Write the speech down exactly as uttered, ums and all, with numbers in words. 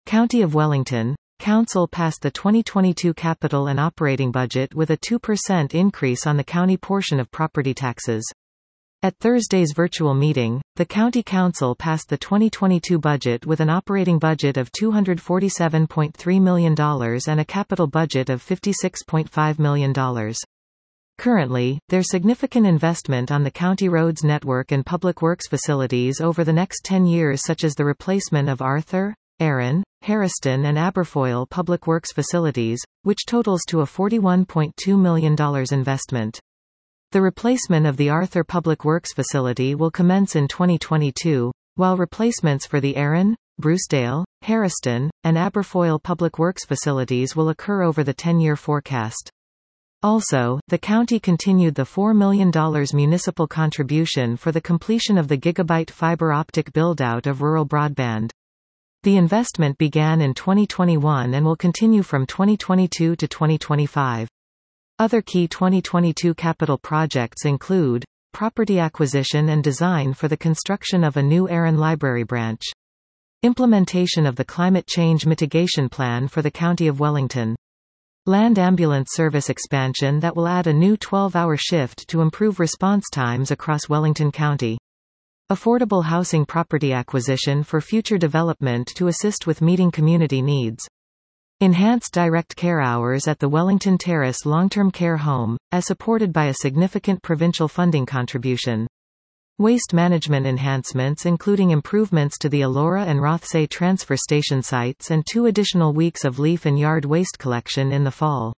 County of Wellington. Council passed the twenty twenty-two capital and operating budget with a two percent increase on the county portion of property taxes. At Thursday's virtual meeting, the County Council passed the twenty twenty-two budget with an operating budget of two hundred forty-seven point three million dollars and a capital budget of fifty-six point five million dollars. Currently, there's significant investment on the county roads network and public works facilities over the next ten years, such as the replacement of Arthur, Erin, Harriston and Aberfoyle public works facilities, which totals to a forty-one point two million dollars investment. The replacement of the Arthur Public Works facility will commence in twenty twenty-two, while replacements for the Erin, Brucedale, Harriston, and Aberfoyle Public Works facilities will occur over the ten-year forecast. Also, the county continued the four million dollars municipal contribution for the completion of the gigabyte fiber optic build-out of rural broadband. The investment began in twenty twenty-one and will continue from twenty twenty-two to twenty twenty-five. Other key twenty twenty-two capital projects include property acquisition and design for the construction of a new Erin Library branch, implementation of the Climate Change Mitigation Plan for the County of Wellington, land ambulance service expansion that will add a new twelve-hour shift to improve response times across Wellington County, affordable housing property acquisition for future development to assist with meeting community needs, enhanced direct care hours at the Wellington Terrace long-term care home, as supported by a significant provincial funding contribution. Waste management enhancements including improvements to the Elora and Rothsay transfer station sites and two additional weeks of leaf and yard waste collection in the fall.